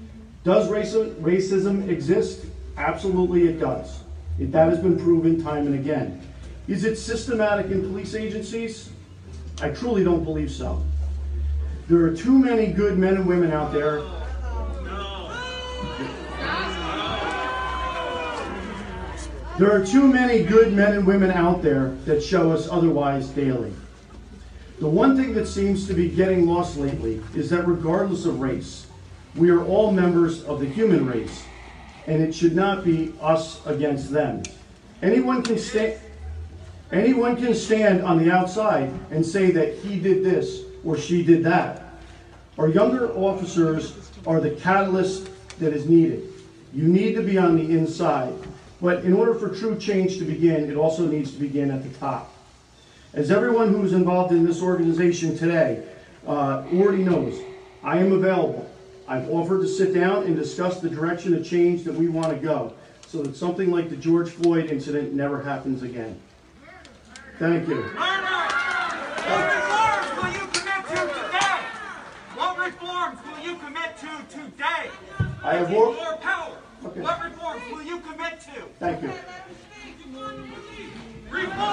Does racism exist? Absolutely it does. That has been proven time and again. Is it systematic in police agencies? I truly don't believe so. There are too many good men and women out there. There are too many good men and women out there that show us otherwise daily. The one thing that seems to be getting lost lately is that regardless of race, we are all members of the human race, and it should not be us against them. Anyone can stand on the outside and say that he did this or she did that. Our younger officers are the catalyst that is needed. You need to be on the inside. But in order for true change to begin, it also needs to begin at the top. As everyone who is involved in this organization today already knows, I am available. I've offered to sit down and discuss the direction of change that we want to go so that something like the George Floyd incident never happens again. Thank you. What reforms will you commit to today? What reforms will you commit to today? I have more power. Okay. What reforms will you commit to? Thank you. Reform!